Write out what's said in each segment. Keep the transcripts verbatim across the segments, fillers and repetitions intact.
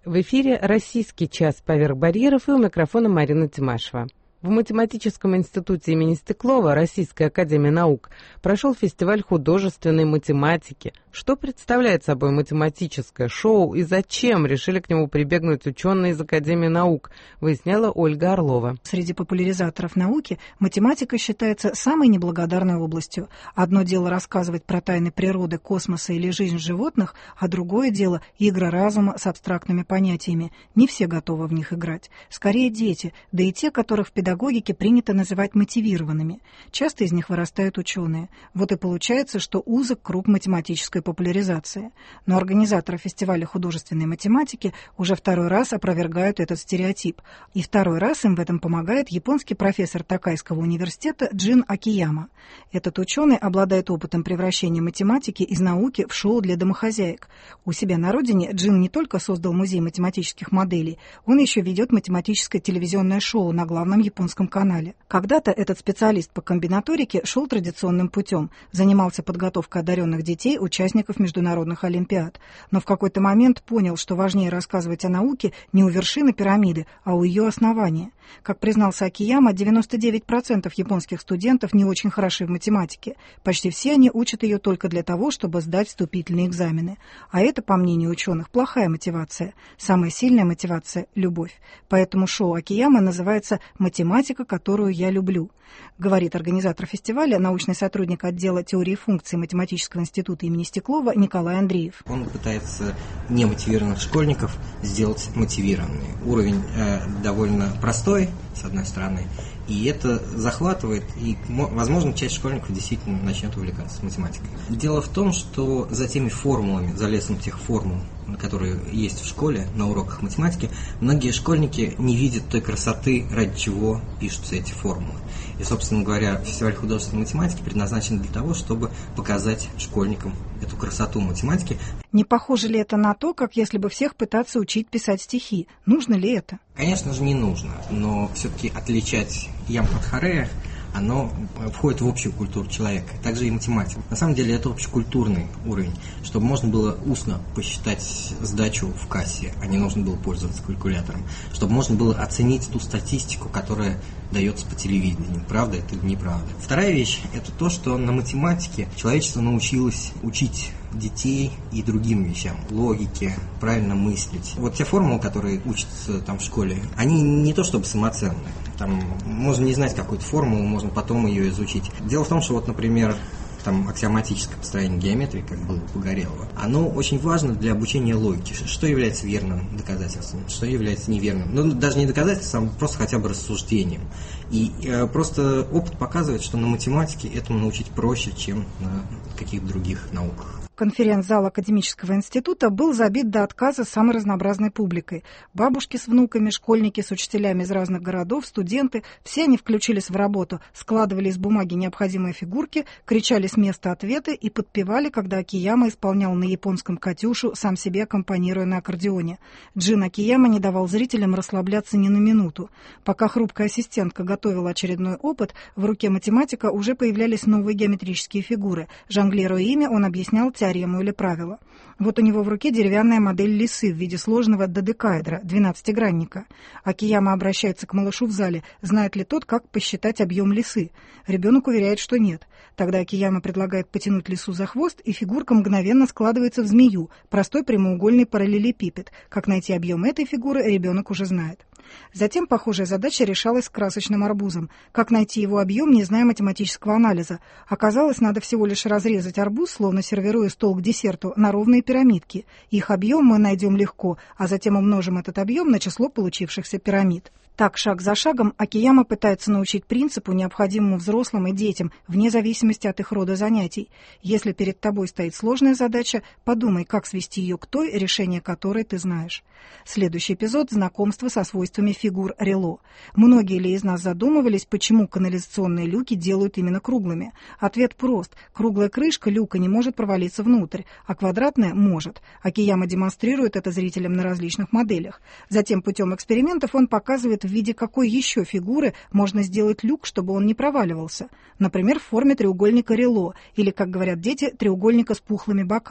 В эфире «Российский час поверх барьеров» и у микрофона Марина Тимашева. В Математическом институте имени Стеклова Российской академии наук прошел фестиваль художественной математики. Что представляет собой математическое шоу и зачем решили к нему прибегнуть ученые из Академии наук, выясняла Ольга Орлова. Среди популяризаторов науки математика считается самой неблагодарной областью. Одно дело рассказывать про тайны природы, космоса или жизнь животных, а другое дело – игра разума с абстрактными понятиями. Не все готовы в них играть. Скорее дети, да и те, которых в педагогике педагогике принято называть мотивированными. Часто из них вырастают ученые. Вот и получается, что узок круг математической популяризации. Но организаторы фестиваля художественной математики уже второй раз опровергают этот стереотип. И второй раз им в этом помогает японский профессор Токайского университета Джин Акияма. Этот ученый обладает опытом превращения математики из науки в шоу для домохозяек. У себя на родине Джин не только создал музей математических моделей, он еще ведет математическое телевизионное шоу на главном японском канале. Когда-то этот специалист по комбинаторике шел традиционным путем, занимался подготовкой одаренных детей, участников международных олимпиад, но в какой-то момент понял, что важнее рассказывать о науке не у вершины пирамиды, а у ее основания. Как признался Акияма, девяносто девять процентов японских студентов не очень хороши в математике. Почти все они учат ее только для того, чтобы сдать вступительные экзамены. А это, по мнению ученых, плохая мотивация. Самая сильная мотивация – любовь. Поэтому шоу Акияма называется «Математика, которую я люблю», говорит организатор фестиваля, научный сотрудник отдела теории функций Математического института имени Стеклова Николай Андреев. Он пытается немотивированных школьников сделать мотивированными. Уровень э, довольно простой, с одной стороны, и это захватывает, и, возможно, часть школьников действительно начнет увлекаться математикой. Дело в том, что за теми формулами, за лесом тех формул, которые есть в школе на уроках математики, многие школьники не видят той красоты, ради чего пишутся эти формулы. И, собственно говоря, фестиваль художественной математики предназначен для того, чтобы показать школьникам эту красоту математики. Не похоже ли это на то, как если бы всех пытаться учить писать стихи? Нужно ли это? Конечно же, не нужно, но все-таки отличать ямб от хорея, оно входит в общую культуру человека, также и математика. На самом деле это общекультурный уровень, чтобы можно было устно посчитать сдачу в кассе, а не нужно было пользоваться калькулятором, чтобы можно было оценить ту статистику, которая дается по телевидению, правда это или неправда. Вторая вещь – это то, что на математике человечество научилось учить детей и другим вещам, логике, правильно мыслить. Вот те формулы, которые учатся там в школе, они не то чтобы самоценны. Там можно не знать какую-то формулу, можно потом ее изучить. Дело в том, что вот, например, там аксиоматическое построение геометрии, как было у Погорелова, оно очень важно для обучения логики. Что является верным доказательством, что является неверным. Ну, даже не доказательством, а просто хотя бы рассуждением. И э, просто опыт показывает, что на математике этому научить проще, чем на каких-то других науках. Конференц-зал Академического института был забит до отказа самой разнообразной публикой. Бабушки с внуками, школьники с учителями из разных городов, студенты – все они включились в работу, складывали из бумаги необходимые фигурки, кричали с места ответы и подпевали, когда Акияма исполнял на японском «Катюшу», сам себе аккомпанируя на аккордеоне. Джин Акияма не давал зрителям расслабляться ни на минуту. Пока хрупкая ассистентка готовила очередной опыт, в руке математика уже появлялись новые геометрические фигуры. Жонглируя ими, он объяснял теорему или правило. Вот у него в руке деревянная модель лисы в виде сложного додекаэдра, двенадцатигранника. Акияма обращается к малышу в зале, знает ли тот, как посчитать объем лисы. Ребенок уверяет, что нет. Тогда Акияма предлагает потянуть лису за хвост, и фигурка мгновенно складывается в змею, простой прямоугольный параллелепипед. Как найти объем этой фигуры, ребенок уже знает. Затем похожая задача решалась с красочным арбузом. Как найти его объем, не зная математического анализа. Оказалось, надо всего лишь разрезать арбуз, словно сервируя стол к десерту, на ровные пирамидки. Их объем мы найдем легко, а затем умножим этот объем на число получившихся пирамид. Так, шаг за шагом, Акияма пытается научить принципу, необходимому взрослым и детям, вне зависимости от их рода занятий. Если перед тобой стоит сложная задача, подумай, как свести ее к той, решение которой ты знаешь. Следующий эпизод – знакомство со свойствами фигур Рело. Многие ли из нас задумывались, почему канализационные люки делают именно круглыми? Ответ прост. Круглая крышка люка не может провалиться внутрь, а квадратная – может. Акияма демонстрирует это зрителям на различных моделях. Затем путем экспериментов он показывает, в виде какой еще фигуры можно сделать люк, чтобы он не проваливался. Например, в форме треугольника Рело, или, как говорят дети, треугольника с пухлыми боками.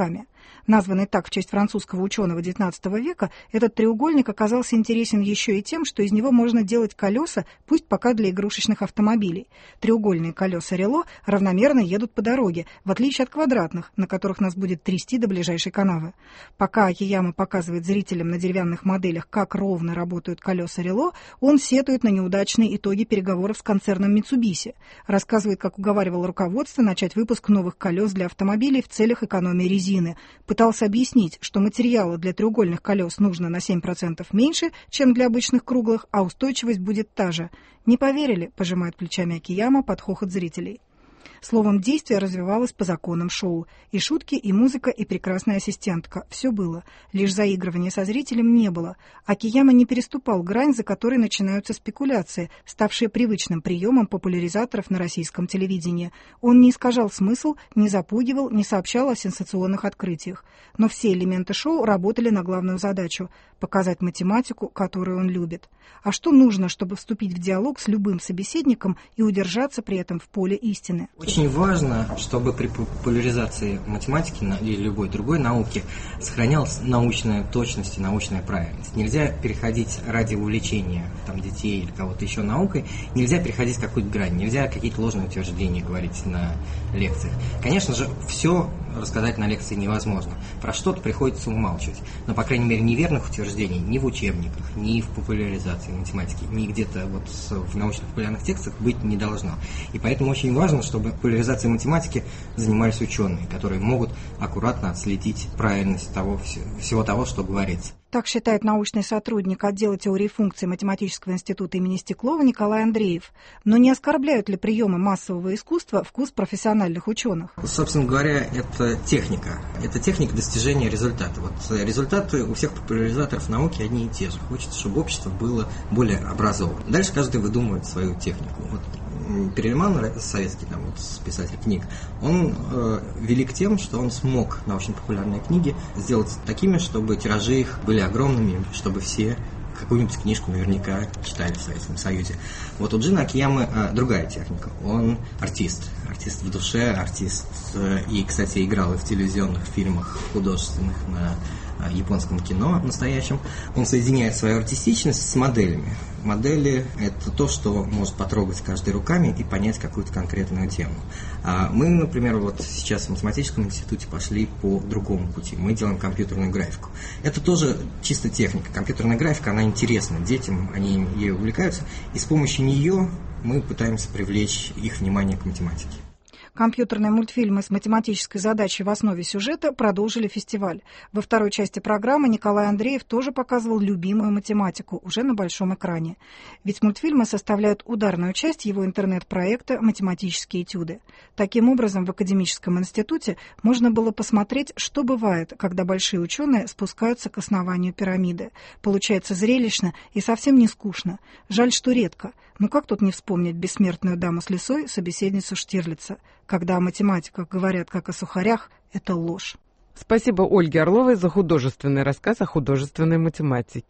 Названный так в честь французского ученого девятнадцатого века, этот треугольник оказался интересен еще и тем, что из него можно делать колеса, пусть пока для игрушечных автомобилей. Треугольные колеса рело равномерно едут по дороге, в отличие от квадратных, на которых нас будет трясти до ближайшей канавы. Пока Акияма показывает зрителям на деревянных моделях, как ровно работают колеса рело, он сетует на неудачные итоги переговоров с концерном Mitsubishi, рассказывает, как уговаривал руководство начать выпуск новых колес для автомобилей в целях экономии резины, пытался объяснить, что материала для треугольных колес нужно на семь процентов меньше, чем для обычных круглых, а устойчивость будет та же. Не поверили, пожимает плечами Акияма под хохот зрителей. Словом, действие развивалось по законам шоу. И шутки, и музыка, и прекрасная ассистентка. Все было. Лишь заигрывания со зрителем не было. Акияма не переступал грань, за которой начинаются спекуляции, ставшие привычным приемом популяризаторов на российском телевидении. Он не искажал смысл, не запугивал, не сообщал о сенсационных открытиях. Но все элементы шоу работали на главную задачу – показать математику, которую он любит. А что нужно, чтобы вступить в диалог с любым собеседником и удержаться при этом в поле истины? Очень важно, чтобы при популяризации математики или любой другой науки сохранялась научная точность и научная правильность. Нельзя переходить ради увлечения там, детей или кого-то еще наукой, нельзя переходить какую-то грань, нельзя какие-то ложные утверждения говорить на лекциях. Конечно же, все рассказать на лекции невозможно. Про что-то приходится умалчивать. Но, по крайней мере, неверных утверждений ни в учебниках, ни в популяризации математики, ни где-то вот в научно-популярных текстах быть не должно. И поэтому очень важно, чтобы популяризацией математики занимались ученые, которые могут аккуратно отследить правильность того, всего того, что говорится. Так считает научный сотрудник отдела теории функций Математического института имени Стеклова Николай Андреев. Но не оскорбляют ли приемы массового искусства вкус профессиональных ученых? Собственно говоря, это техника. Это техника достижения результата. Вот результаты у всех популяризаторов науки одни и те же. Хочется, чтобы общество было более образованным. Дальше каждый выдумывает свою технику. Вот Перельман, советский там, вот, писатель книг, он э, велик тем, что он смог научно-популярные книги сделать такими, чтобы тиражи их были огромными, чтобы все какую-нибудь книжку наверняка читали в Советском Союзе. Вот у Джина Акиямы э, другая техника. Он артист. Артист в душе, артист. Э, и, кстати, играл и в телевизионных фильмах художественных на э, японском кино настоящем. Он соединяет свою артистичность с моделями. Модели – это то, что может потрогать каждой руками и понять какую-то конкретную тему. А мы, например, вот сейчас в математическом институте пошли по другому пути. Мы делаем компьютерную графику. Это тоже чисто техника. Компьютерная графика, она интересна детям, они ею увлекаются, и с помощью нее мы пытаемся привлечь их внимание к математике. Компьютерные мультфильмы с математической задачей в основе сюжета продолжили фестиваль. Во второй части программы Николай Андреев тоже показывал любимую математику, уже на большом экране. Ведь мультфильмы составляют ударную часть его интернет-проекта «Математические этюды». Таким образом, в академическом институте можно было посмотреть, что бывает, когда большие ученые спускаются к основанию пирамиды. Получается зрелищно и совсем не скучно. Жаль, что редко. Но как тут не вспомнить бессмертную даму с лисой, собеседницу Штирлица? Когда о математиках говорят как о сухарях, это ложь. Спасибо Ольге Орловой за художественный рассказ о художественной математике.